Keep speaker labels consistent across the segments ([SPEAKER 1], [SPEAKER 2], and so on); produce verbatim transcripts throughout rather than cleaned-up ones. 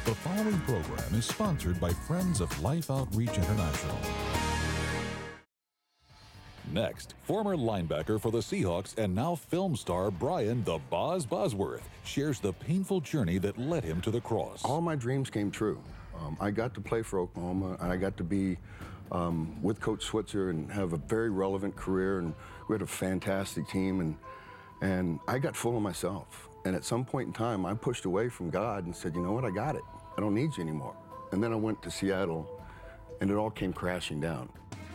[SPEAKER 1] The following program is sponsored by Friends of Life Outreach International. Next, former linebacker for the Seahawks and now film star Brian the Boz Bosworth shares the painful journey that led him to the cross.
[SPEAKER 2] All my dreams came true. Um, I got to play for Oklahoma, and I got to be um, with Coach Switzer and have a very relevant career, and we had a fantastic team, and and I got full of myself. And at some point in time, I pushed away from God and said, you know what, I got it. I don't need you anymore. And then I went to Seattle, and it all came crashing down.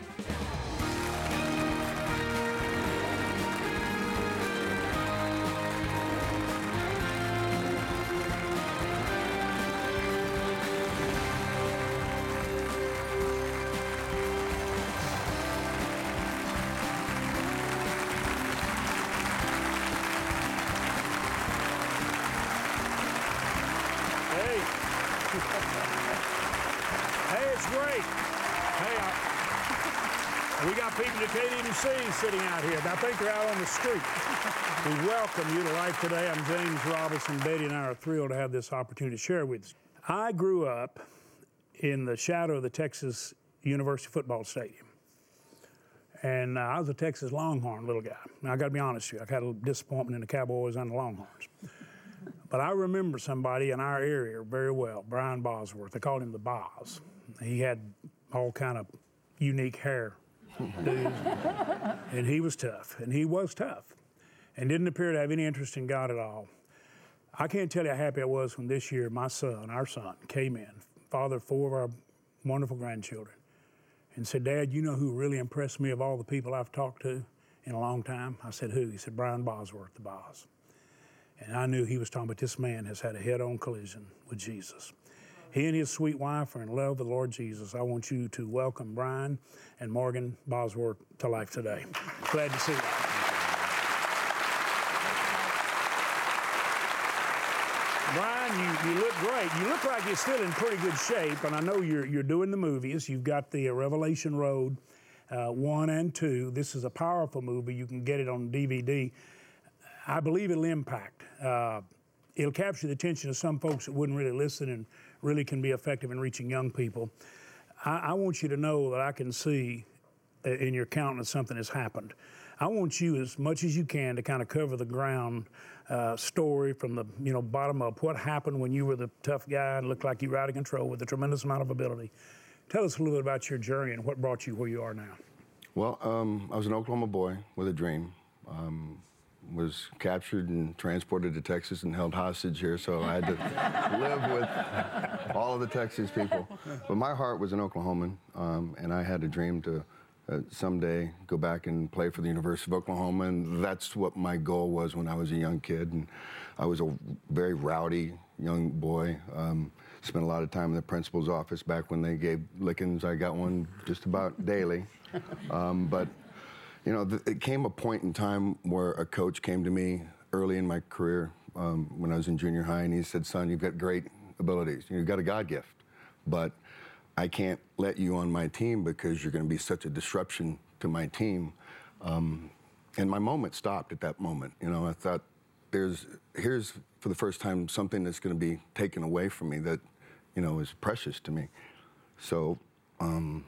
[SPEAKER 3] Hey, it's great. Hey, I, we got people at K D M C sitting out here. I think they're out on the street. We welcome you to Life Today. I'm James Robinson. Betty and I are thrilled to have this opportunity to share with you. I grew up in the shadow of the Texas University football stadium. And uh, I was a Texas Longhorn little guy. Now, I got to be honest with you. I had a little disappointment in the Cowboys and the Longhorns. But I remember somebody in our area very well, Brian Bosworth. They called him the Boz. He had all kind of unique hair, dude. And he was tough, and he was tough, and didn't appear to have any interest in God at all. I can't tell you how happy I was when this year my son, our son, came in, father of four of our wonderful grandchildren, and said, Dad, you know who really impressed me of all the people I've talked to in a long time? I said, who? He said, Brian Bosworth, the Boz. And I knew he was talking about this man has had a head-on collision with Jesus. He and his sweet wife are in love with the Lord Jesus. I want you to welcome Brian and Morgan Bosworth to Life Today. Glad to see you. Brian, you, you look great. You look like you're still in pretty good shape, and I know you're you're doing the movies. You've got the uh, Revelation Road uh, one and two. This is a powerful movie. You can get it on D V D. I believe it'll impact. Uh, it'll capture the attention of some folks that wouldn't really listen and really can be effective in reaching young people. I, I want you to know that I can see in your countenance something has happened. I want you, as much as you can, to kind of cover the ground uh, story from the you know bottom up. What happened when you were the tough guy and looked like you were out of control with a tremendous amount of ability? Tell us a little bit about your journey and what brought you where you are now.
[SPEAKER 2] Well, um, I was an Oklahoma boy with a dream. Um, was captured and transported to Texas and held hostage here, so I had to live with all of the Texas people. But my heart was an Oklahoman, um, and I had a dream to uh, someday go back and play for the University of Oklahoma, and that's what my goal was when I was a young kid. And I was a very rowdy young boy, um, spent a lot of time in the principal's office back when they gave lickings. I got one just about daily, um, but you know, th- it came a point in time where a coach came to me early in my career um, when I was in junior high, and he said, son, you've got great abilities. You've got a God gift, but I can't let you on my team because you're going to be such a disruption to my team. Um, and my moment stopped at that moment. You know, I thought, there's here's, for the first time, something that's going to be taken away from me that, you know, is precious to me. So, um,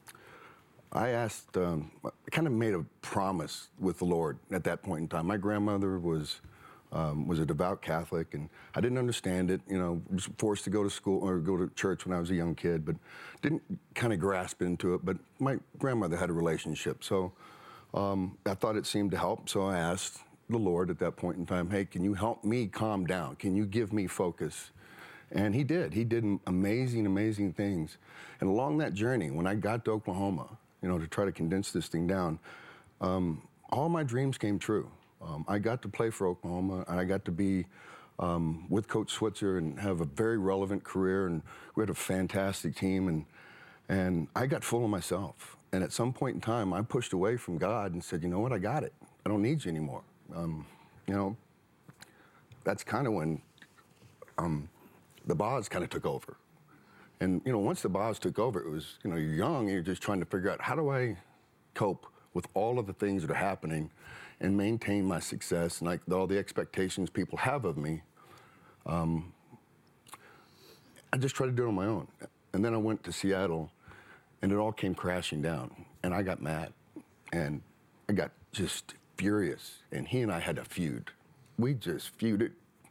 [SPEAKER 2] I asked, um, I kind of made a promise with the Lord at that point in time. My grandmother was um, was a devout Catholic, and I didn't understand it. You know, was forced to go to school or go to church when I was a young kid, but didn't kind of grasp into it. But my grandmother had a relationship, so um, I thought it seemed to help. So I asked the Lord at that point in time, hey, can you help me calm down? Can you give me focus? And he did. He did amazing, amazing things. And along that journey, when I got to Oklahoma, you know, to try to condense this thing down, um, all my dreams came true. Um, I got to play for Oklahoma, and I got to be um, with Coach Switzer and have a very relevant career, and we had a fantastic team, and and I got full of myself. And at some point in time, I pushed away from God and said, you know what, I got it. I don't need you anymore. Um, you know, that's kind of when um, the Boz kind of took over. And, you know, once the Boz took over, it was, you know, you're young and you're just trying to figure out, how do I cope with all of the things that are happening and maintain my success and like all the expectations people have of me. Um, I just tried to do it on my own. And then I went to Seattle, and it all came crashing down. And I got mad, and I got just furious. And he and I had a feud. We just feuded.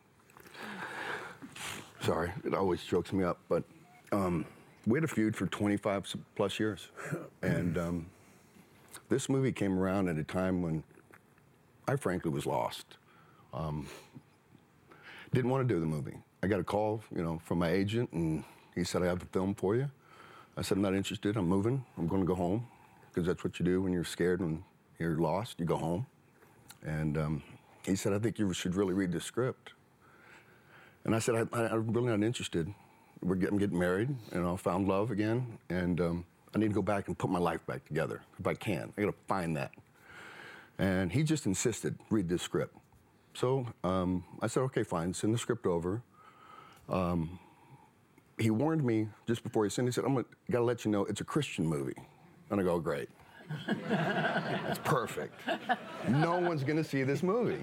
[SPEAKER 2] Sorry, it always chokes me up, but um, we had a feud for twenty-five plus years. And um, this movie came around at a time when I frankly was lost. Um, didn't want to do the movie. I got a call, you know, from my agent, and he said, I have a film for you. I said, I'm not interested. I'm moving. I'm going to go home, because that's what you do when you're scared and you're lost. You go home. And um, he said, I think you should really read the script. And I said, I, I'm really not interested. We're getting, getting married, and I found love again, and um, I need to go back and put my life back together, if I can. I got to find that. And he just insisted, read this script. So um, I said, okay, fine, send the script over. Um, he warned me just before he sent it, he said, I'm gonna, gotta let you know, it's a Christian movie. And I go, great. That's perfect. No one's gonna see this movie.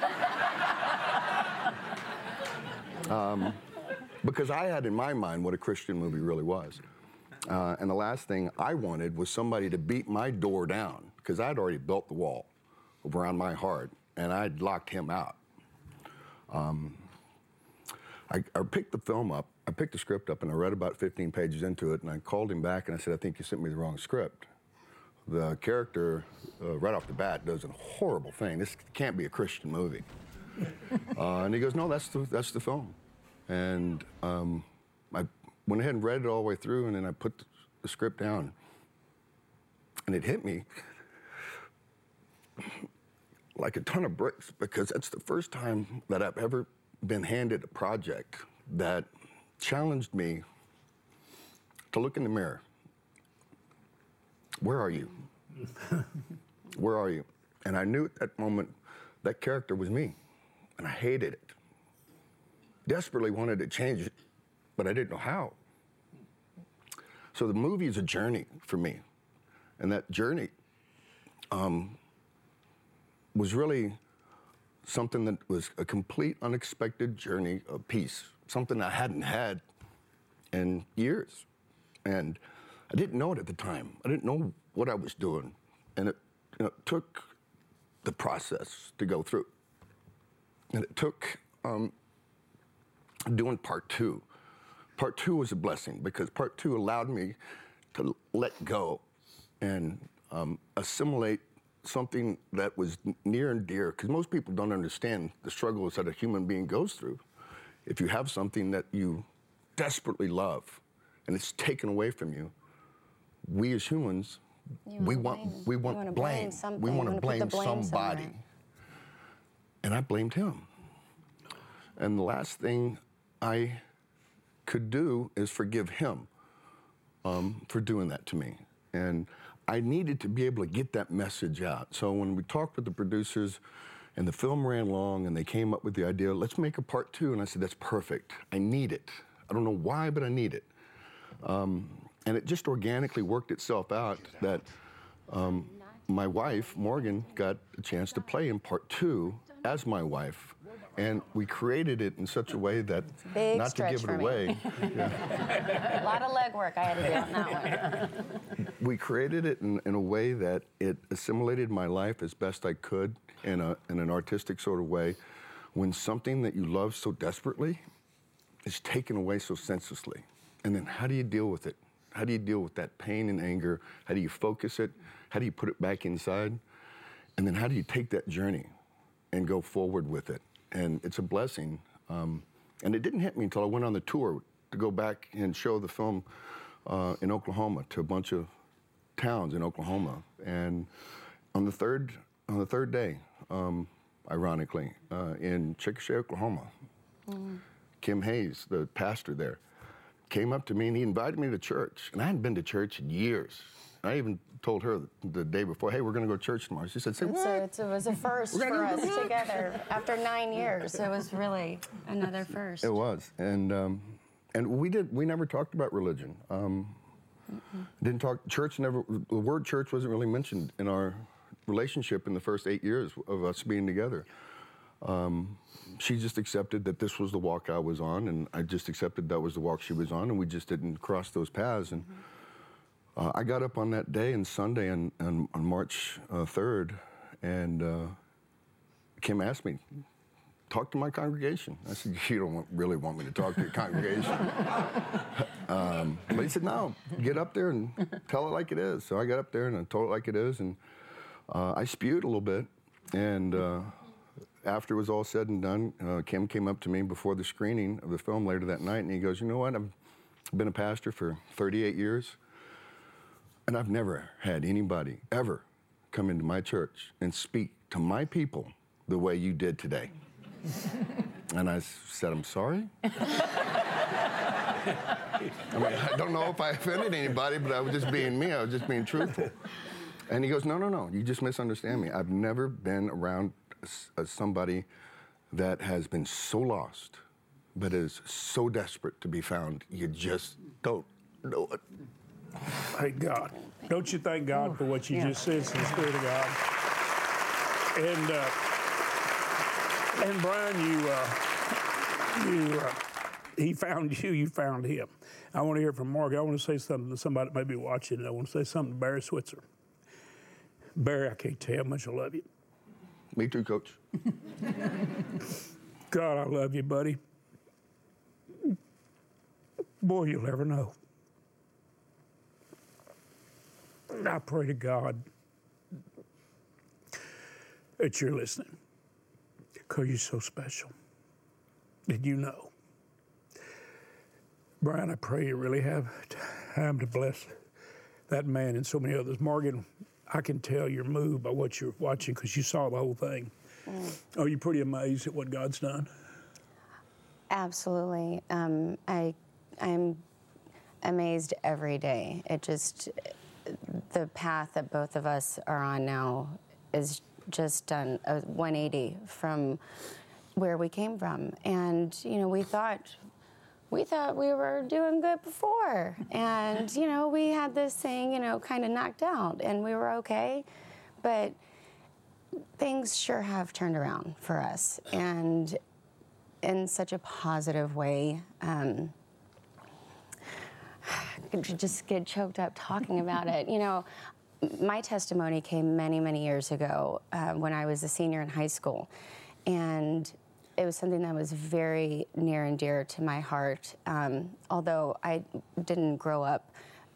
[SPEAKER 2] Um, because I had in my mind what a Christian movie really was. Uh, and the last thing I wanted was somebody to beat my door down, because I'd already built the wall around my heart, and I'd locked him out. Um, I, I picked the film up, I picked the script up, and I read about fifteen pages into it, and I called him back, and I said, I think you sent me the wrong script. The character, uh, right off the bat, does a horrible thing. This can't be a Christian movie. Uh, and he goes, no, that's the, that's the film. And um, I went ahead and read it all the way through, and then I put the, the script down. And it hit me like a ton of bricks, because that's the first time that I've ever been handed a project that challenged me to look in the mirror. Where are you? Where are you? And I knew at that moment that character was me, and I hated it. Desperately wanted to change it, but I didn't know how. So the movie is a journey for me, and that journey um, was really something that was a complete unexpected journey of peace, something I hadn't had in years. And I didn't know it at the time. I didn't know what I was doing. And it, you know, it took the process to go through. And it took um, doing part two. Part two was a blessing, because part two allowed me to let go and um, assimilate something that was near and dear, because most people don't understand the struggles that a human being goes through. If you have something that you desperately love and it's taken away from you, we as humans, we want, we want
[SPEAKER 4] blame.
[SPEAKER 2] blame.
[SPEAKER 4] blame
[SPEAKER 2] we want to blame,
[SPEAKER 4] blame
[SPEAKER 2] somebody.
[SPEAKER 4] somewhere.
[SPEAKER 2] And I blamed him. And the last thing I could do is forgive him um, for doing that to me. And I needed to be able to get that message out. So when we talked with the producers and the film ran long and they came up with the idea, let's make a part two. And I said, that's perfect. I need it. I don't know why, but I need it. Um, and it just organically worked itself out that um, my wife, Morgan, got a chance to play in part two as my wife. And we created it in such a way that,
[SPEAKER 4] Big
[SPEAKER 2] not to give it
[SPEAKER 4] for
[SPEAKER 2] away.
[SPEAKER 4] Yeah. A lot of legwork I had to do on that one.
[SPEAKER 2] We created it in, in a way that it assimilated my life as best I could in, a, in an artistic sort of way. When something that you love so desperately is taken away so senselessly. And then how do you deal with it? How do you deal with that pain and anger? How do you focus it? How do you put it back inside? And then how do you take that journey and go forward with it? And it's a blessing. Um, and it didn't hit me until I went on the tour to go back and show the film uh, in Oklahoma to a bunch of towns in Oklahoma. And on the third, on the third day, um, ironically, uh, in Chickasha, Oklahoma, mm. Kim Hayes, the pastor there, came up to me and he invited me to church. And I hadn't been to church in years. I even told her the day before, hey, we're going to go to church tomorrow. She said, say what?
[SPEAKER 4] So it's, it was a first for us together. After nine years, it was really another first.
[SPEAKER 2] It was. And um, and we did. We never talked about religion. Um, didn't talk, church never, the word church wasn't really mentioned in our relationship in the first eight years of us being together. um, she just accepted that this was the walk I was on, and I just accepted that was the walk she was on, and we just didn't cross those paths. And uh, I got up on that day and Sunday and, and on March uh, third, and uh, Kim asked me, talk to my congregation. I said, you don't want, really want me to talk to your congregation. um, but he said, no, get up there and tell it like it is. So I got up there and I told it like it is, and uh, I spewed a little bit. And uh, after it was all said and done, uh, Kim came up to me before the screening of the film later that night, and he goes, you know what, I've been a pastor for thirty-eight years, and I've never had anybody ever come into my church and speak to my people the way you did today. And I said, I'm sorry? I mean, I don't know if I offended anybody, but I was just being me. I was just being truthful. And he goes, no, no, no, you just misunderstand me. I've never been around a, somebody that has been so lost, but is so desperate to be found, you just don't know it.
[SPEAKER 3] Thank God. Don't you thank God for what you
[SPEAKER 4] Yeah.
[SPEAKER 3] just said, it's the Spirit of God. And, uh, and Brian, you, uh, you, uh, he found you, you found him. I want to hear from Mark. I want to say something to somebody that may be watching, and I want to say something to Barry Switzer. Barry, I can't tell you how much I love you.
[SPEAKER 2] Me too, Coach.
[SPEAKER 3] God, I love you, buddy. Boy, you'll never know. I pray to God that you're listening, because you're so special. Did you know? Brian, I pray you really have time to bless that man and so many others. Morgan, I can tell you're moved by what you're watching because you saw the whole thing. Mm. Are you pretty amazed at what God's done?
[SPEAKER 4] Absolutely. Um, I, I'm amazed every day. It just, the path that both of us are on now is just done a one eighty from where we came from. And, you know, we thought, we thought we were doing good before. And, you know, we had this thing, you know, kind of knocked out and we were okay. But things sure have turned around for us, and in such a positive way. Um, I just get choked up talking about it. You know, my testimony came many, many years ago uh, when I was a senior in high school. And it was something that was very near and dear to my heart. Um, although I didn't grow up,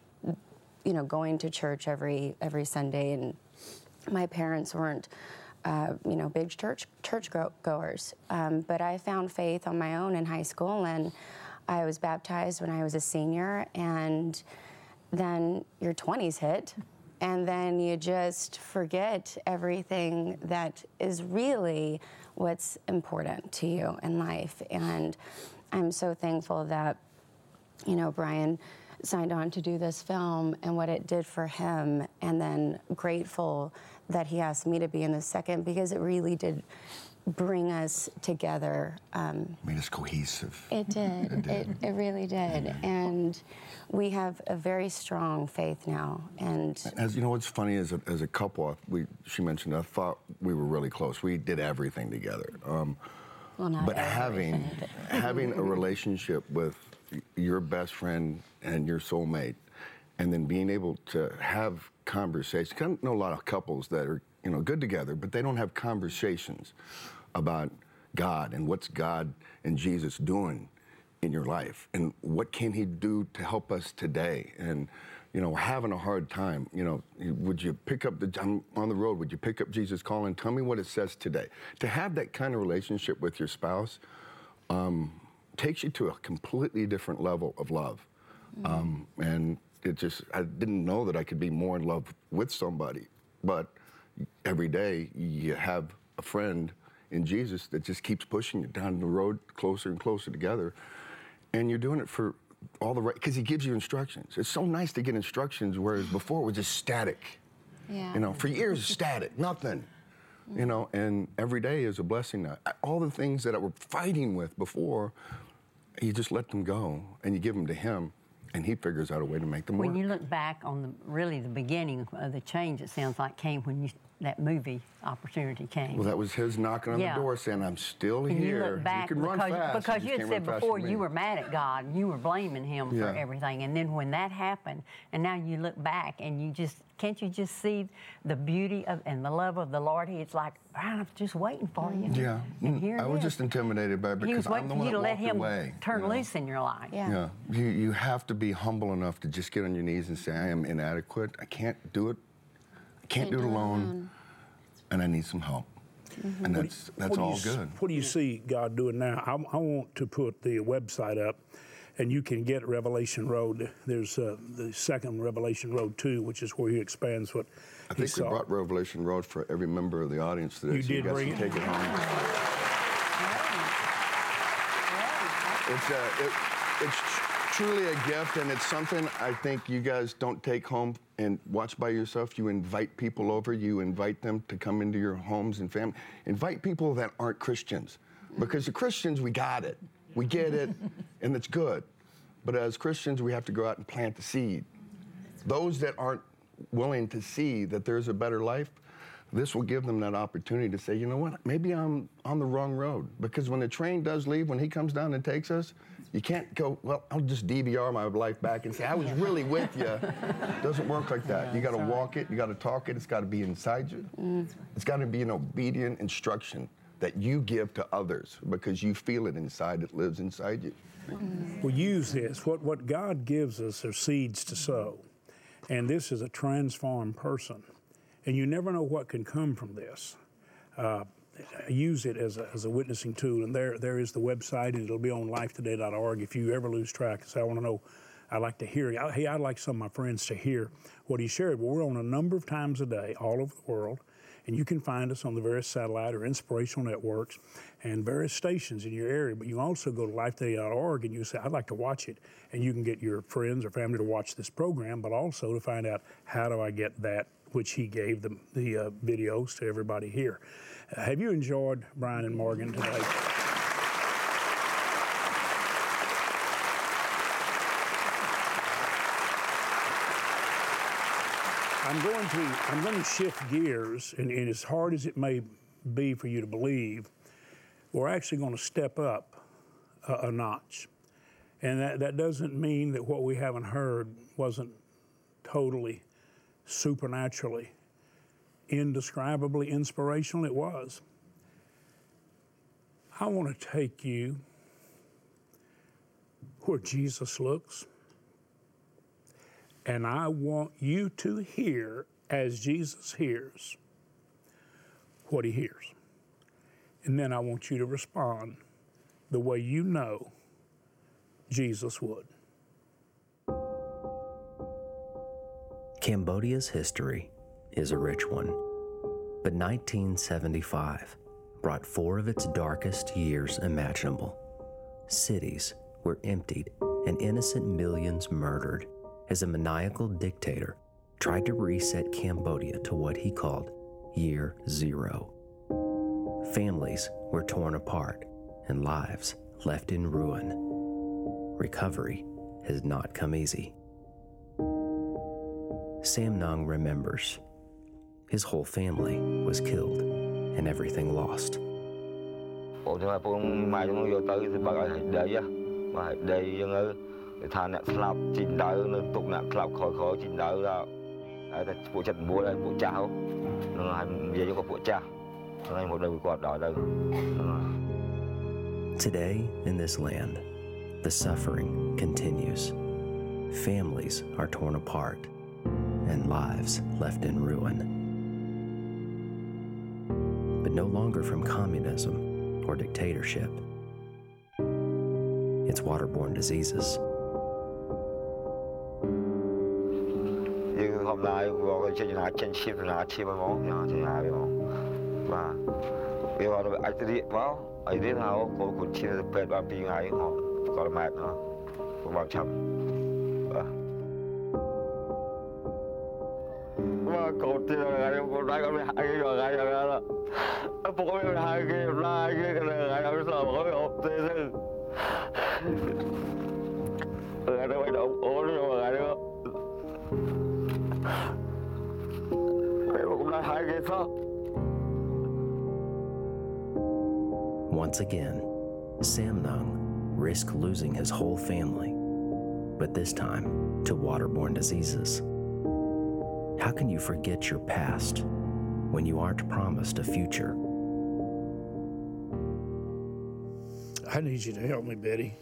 [SPEAKER 4] you know, going to church every every Sunday, and my parents weren't, uh, you know, big church church goers. Um, but I found faith on my own in high school, and I was baptized when I was a senior. And then your twenties hit, and then you just forget everything that is really what's important to you in life. And I'm so thankful that, you know, Brian signed on to do this film and what it did for him, and then grateful that he asked me to be in the second, because it really did bring us together. Um,
[SPEAKER 2] Made us cohesive.
[SPEAKER 4] It did. It, did. it, it really did. Mm-hmm. And we have a very strong faith now. And
[SPEAKER 2] as you know, what's funny is, a, as a couple, we she mentioned, I thought we were really close. We did everything together. Um,
[SPEAKER 4] well, not
[SPEAKER 2] but
[SPEAKER 4] everything.
[SPEAKER 2] having having a relationship with your best friend and your soulmate, and then being able to have conversations. I know a lot of couples that are, you know, good together, but they don't have conversations about God and what's God and Jesus doing in your life, and what can he do to help us today. And, you know, having a hard time, you know, would you pick up the, I'm on the road, would you pick up Jesus calling, tell me what it says today. To have that kind of relationship with your spouse um, takes you to a completely different level of love. Mm. Um, and it just, I didn't know that I could be more in love with somebody, but every day you have a friend in Jesus that just keeps pushing you down the road closer and closer together. And you're doing it for all the right, because he gives you instructions. It's so nice to get instructions, whereas before it was just static.
[SPEAKER 4] Yeah.
[SPEAKER 2] You know, for years, static, nothing. You know, and every day is a blessing now. All the things that I were fighting with before, you just let them go and you give them to him. And he figures out a way to make them
[SPEAKER 5] When
[SPEAKER 2] work.
[SPEAKER 5] you look back on the really the beginning of the change, it sounds like came when you, that movie opportunity came.
[SPEAKER 2] Well, that was his knocking on
[SPEAKER 5] Yeah.
[SPEAKER 2] the door saying, I'm still
[SPEAKER 5] and
[SPEAKER 2] here.
[SPEAKER 5] you look back
[SPEAKER 2] can run
[SPEAKER 5] because,
[SPEAKER 2] fast.
[SPEAKER 5] because you
[SPEAKER 2] just
[SPEAKER 5] had
[SPEAKER 2] can't
[SPEAKER 5] said
[SPEAKER 2] run
[SPEAKER 5] before
[SPEAKER 2] faster than
[SPEAKER 5] you
[SPEAKER 2] me."
[SPEAKER 5] were mad at God and you were blaming him
[SPEAKER 2] Yeah.
[SPEAKER 5] for everything. And then when that happened, and now you look back and you just, can't you just see the beauty of and the love of the Lord? It's like, I'm just waiting for you.
[SPEAKER 2] Yeah.
[SPEAKER 5] And
[SPEAKER 2] Mm,
[SPEAKER 5] here
[SPEAKER 2] I
[SPEAKER 5] it
[SPEAKER 2] was
[SPEAKER 5] is.
[SPEAKER 2] just intimidated by it
[SPEAKER 5] He was
[SPEAKER 2] because I'm
[SPEAKER 5] waiting
[SPEAKER 2] the
[SPEAKER 5] for
[SPEAKER 2] one
[SPEAKER 5] you to
[SPEAKER 2] that
[SPEAKER 5] let
[SPEAKER 2] walked
[SPEAKER 5] him
[SPEAKER 2] away.
[SPEAKER 5] turn
[SPEAKER 2] you know?
[SPEAKER 5] loose in your life.
[SPEAKER 4] Yeah.
[SPEAKER 2] Yeah. You, you have to be humble enough to just get on your knees and say, I am inadequate. I can't do it. I can't, do it alone. And I need some help.
[SPEAKER 4] Mm-hmm.
[SPEAKER 2] And that's that's
[SPEAKER 3] What do you
[SPEAKER 2] all
[SPEAKER 3] s-
[SPEAKER 2] good.
[SPEAKER 3] What do you see God doing now? I, I want to put the website up, and you can get Revelation Road. There's uh, the second Revelation Road two, which is where he expands what
[SPEAKER 2] I
[SPEAKER 3] he
[SPEAKER 2] think we
[SPEAKER 3] saw.
[SPEAKER 2] brought Revelation Road for every member of the audience today.
[SPEAKER 3] You
[SPEAKER 2] so
[SPEAKER 3] did
[SPEAKER 2] you guys
[SPEAKER 3] bring
[SPEAKER 2] can
[SPEAKER 3] it?
[SPEAKER 2] take it home. It's, a, it, it's tr- truly a gift, and it's something I think you guys don't take home and watch by yourself. You invite people over. You invite them to come into your homes and family. Invite people that aren't Christians, because the Christians, we got it. We get it, and it's good. But as Christians, we have to go out and plant the seed. Those that aren't willing to see that there's a better life, this will give them that opportunity to say, you know what, maybe I'm on the wrong road. Because when the train does leave, when he comes down and takes us, you can't go, well, I'll just D V R my life back and say, I was really with you. It doesn't work like that. You got to walk it, you got to talk it, it's got to be inside you. Mm. It's got to be an obedient instruction that you give to others because you feel it inside, it lives inside you.
[SPEAKER 3] Well, use this. What, what God gives us are seeds to sow. And this is a transformed person. And you never know what can come from this. Uh, use it as a, as a witnessing tool. And there, there is the website, and it'll be on life today dot org. If you ever lose track, say, I want to know, I'd like to hear, I, hey, I'd like some of my friends to hear what he shared. Well, we're on a number of times a day all over the world. And you can find us on the various satellite or inspirational networks and various stations in your area. But you can also go to life today dot org and you say, I'd like to watch it. And you can get your friends or family to watch this program, but also to find out, how do I get that, which he gave the, the uh, videos to everybody here. Uh, have you enjoyed Brian and Morgan today? I'm going to I'm going to shift gears, and, and as hard as it may be for you to believe, we're actually going to step up a, a notch. And that, that doesn't mean that what we haven't heard wasn't totally, supernaturally, indescribably inspirational. It was. I want to take you where Jesus looks. And I want you to hear, as Jesus hears, what he hears. And then I want you to respond the way you know Jesus would.
[SPEAKER 6] Cambodia's history is a rich one, but nineteen seventy-five brought four of its darkest years imaginable. Cities were emptied and innocent millions murdered as a maniacal dictator tried to reset Cambodia to what he called Year Zero. Families were torn apart and lives left in ruin. Recovery has not come easy. Sam Nung remembers. His whole family was killed and everything lost. Today, in this land, the suffering continues. Families are torn apart and lives left in ruin. But no longer from communism or dictatorship. It's waterborne diseases.
[SPEAKER 7] Hôm nay vừa chơi nhà trên ship là chim mà món nhà chơi nhà vậy mà bây giờ anh đi vào anh đi nào có con chim nó bẹt vào bên ngay họ có mệt nó có bao chậm mà con chim là ngày con đại con hai cái rồi ngày rồi đó anh bố em hai cái hai cái cái này ngày hôm sau có học thế chứ ngày đó bây giờ ổn
[SPEAKER 6] Once again, Sam Nung risked losing his whole family, but this time to waterborne diseases. How can you forget your past when you aren't promised a future?
[SPEAKER 3] I need you to help me, Betty.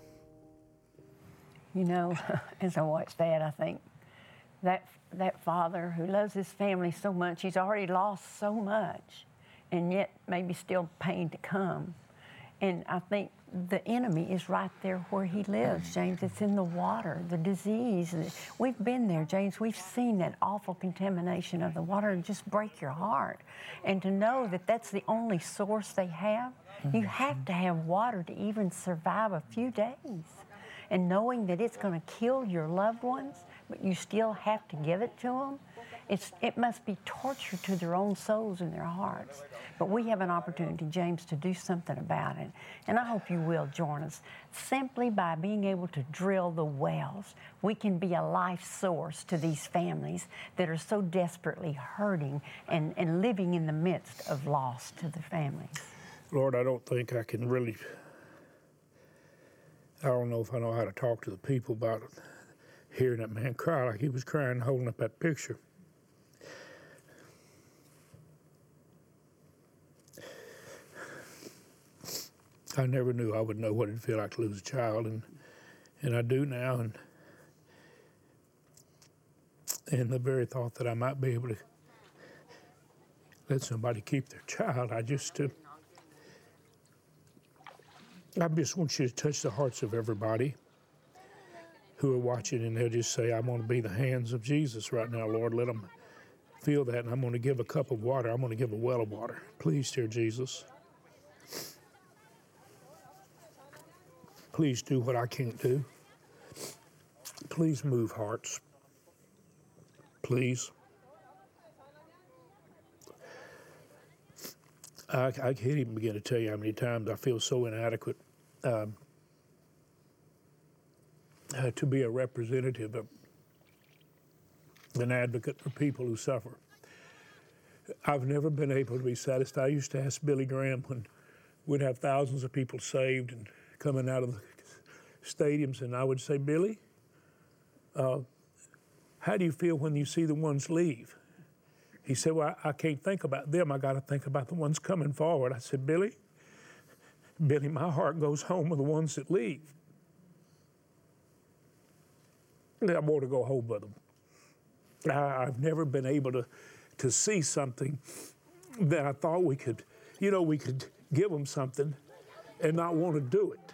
[SPEAKER 5] You know, as I watch that, I think that that father who loves his family so much, he's already lost so much, and yet maybe still pain to come. And I think the enemy is right there where he lives, James. It's in the water, the disease. We've been there, James. We've seen that awful contamination of the water and just break your heart. And to know that that's the only source they have, you have to have water to even survive a few days. And knowing that it's going to kill your loved ones, but you still have to give it to them, it's, it must be torture to their own souls and their hearts. But we have an opportunity, James, to do something about it. And I hope you will join us. Simply by being able to drill the wells, we can be a life source to these families that are so desperately hurting and, and living in the midst of loss to their families.
[SPEAKER 3] Lord, I don't think I can really, I don't know if I know how to talk to the people about it. Hearing that man cry like he was crying, holding up that picture. I never knew I would know what it'd feel like to lose a child, and and I do now. And and the very thought that I might be able to let somebody keep their child, I just uh, I just want you to touch the hearts of everybody who are watching, and they'll just say, "I want to be the hands of Jesus right now, Lord. Let them feel that, and I'm going to give a cup of water. I'm going to give a well of water. Please, dear Jesus. Please do what I can't do. Please move hearts. Please." I, I can't even begin to tell you how many times I feel so inadequate um, uh, to be a representative, of, an advocate for people who suffer. I've never been able to be satisfied. I used to ask Billy Graham when we'd have thousands of people saved and coming out of the stadiums, and I would say, "Billy, uh, how do you feel when you see the ones leave?" He said, "Well, I, I can't think about them. I got to think about the ones coming forward." I said, Billy, Billy, my heart goes home with the ones that leave. I want to go home with them. I, I've never been able to, to see something that I thought we could, you know, we could give them something and not want to do it.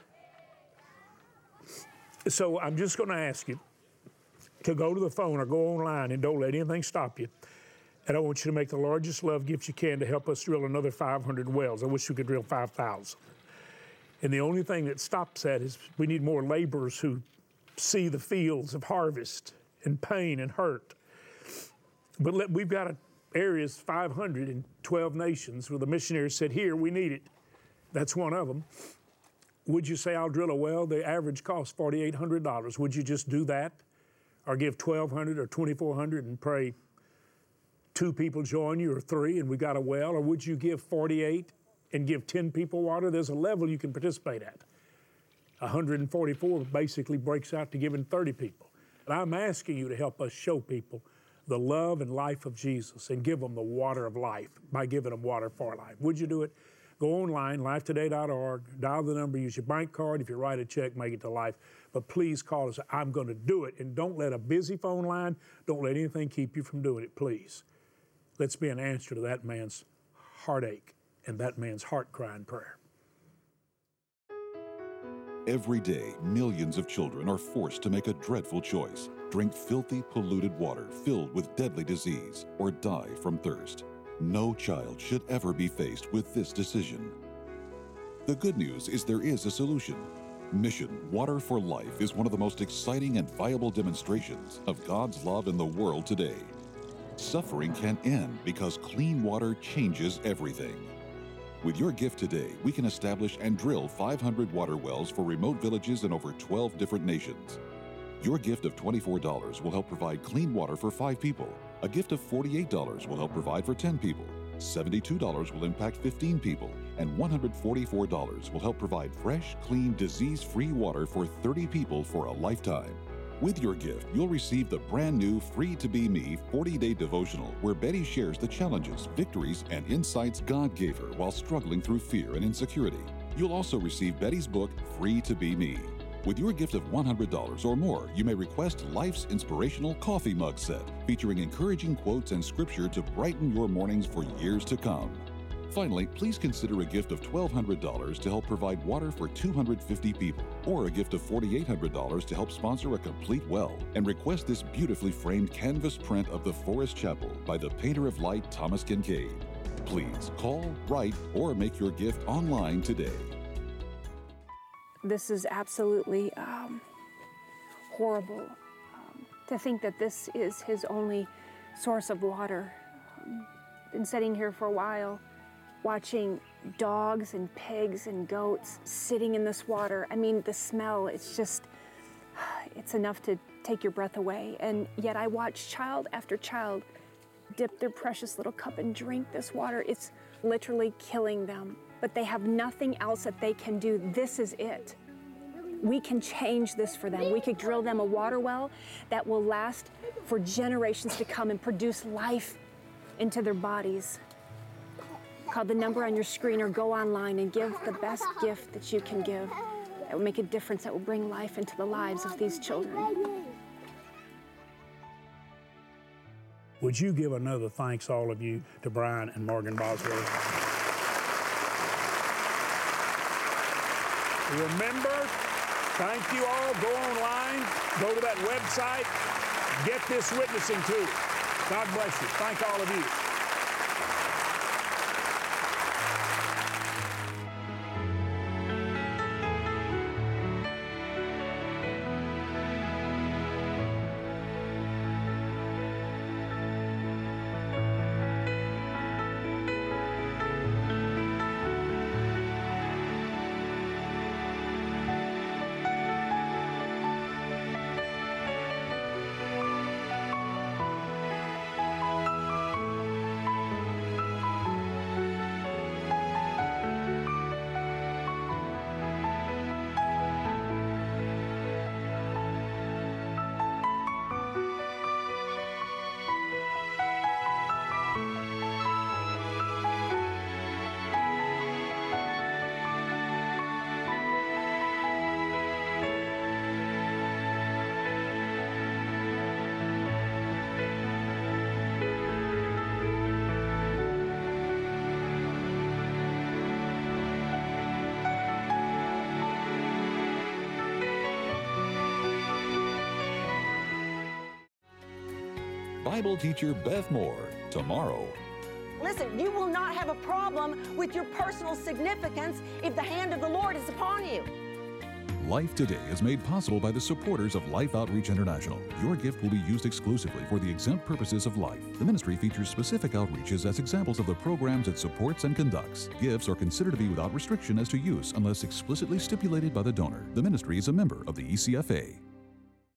[SPEAKER 3] So I'm just going to ask you to go to the phone or go online, and don't let anything stop you. And I want you to make the largest love gift you can to help us drill another five hundred wells. I wish we could drill five thousand. And the only thing that stops that is we need more laborers who see the fields of harvest and pain and hurt. But let, we've got a, areas, five hundred in twelve nations, where the missionaries said, "Here, we need it." That's one of them. Would you say, "I'll drill a well"? The average cost four thousand eight hundred dollars. Would you just do that? Or give twelve hundred dollars or twenty-four hundred dollars and pray two people join you, or three, and we got a well? Or would you give forty-eight and give ten people water? There's a level you can participate at. one hundred forty-four basically breaks out to giving thirty people. And I'm asking you to help us show people the love and life of Jesus and give them the water of life by giving them water for life. Would you do it? Go online, life today dot org, dial the number, use your bank card. If you write a check, make it to Life. But please call us. I'm going to do it. And don't let a busy phone line, don't let anything keep you from doing it, please. Let's be an answer to that man's heartache and that man's heart-crying prayer.
[SPEAKER 1] Every day, millions of children are forced to make a dreadful choice: drink filthy, polluted water filled with deadly disease, or die from thirst. No child should ever be faced with this decision. The good news is there is a solution. Mission Water for Life is one of the most exciting and viable demonstrations of God's love in the world today. Suffering can end because clean water changes everything. With your gift today, we can establish and drill five hundred water wells for remote villages in over twelve different nations. Your gift of twenty-four dollars will help provide clean water for five people. A gift of forty-eight dollars will help provide for ten people. seventy-two dollars will impact fifteen people, and one hundred forty-four dollars will help provide fresh, clean, disease-free water for thirty people for a lifetime. With your gift, you'll receive the brand new Free to Be Me forty-day devotional where Betty shares the challenges, victories, and insights God gave her while struggling through fear and insecurity. You'll also receive Betty's book, Free to Be Me. With your gift of one hundred dollars or more, you may request Life's Inspirational Coffee Mug Set, featuring encouraging quotes and scripture to brighten your mornings for years to come. Finally, please consider a gift of twelve hundred dollars to help provide water for two hundred fifty people, or a gift of four thousand eight hundred dollars to help sponsor a complete well, and request this beautifully framed canvas print of the Forest Chapel by the painter of light, Thomas Kincaid. Please call, write, or make your gift online today.
[SPEAKER 8] This is absolutely um, horrible um, to think that this is his only source of water. Um, been sitting here for a while, watching dogs and pigs and goats sitting in this water. I mean, the smell, it's just, it's enough to take your breath away. And yet I watch child after child dip their precious little cup and drink this water. It's literally killing them. But they have nothing else that they can do. This is it. We can change this for them. We could drill them a water well that will last for generations to come and produce life into their bodies. Call the number on your screen or go online and give the best gift that you can give. That will make a difference, that will bring life into the lives of these children.
[SPEAKER 3] Would you give another thanks, all of you, to Brian and Morgan Bosworth? Remember, thank you all. Go online, go to that website, get this witnessing tool. God bless you. Thank all of you.
[SPEAKER 1] Bible teacher Beth Moore, tomorrow.
[SPEAKER 9] Listen, you will not have a problem with your personal significance if the hand of the Lord is upon you.
[SPEAKER 1] Life Today is made possible by the supporters of Life Outreach International. Your gift will be used exclusively for the exempt purposes of life. The ministry features specific outreaches as examples of the programs it supports and conducts. Gifts are considered to be without restriction as to use unless explicitly stipulated by the donor. The ministry is a member of the E C F A.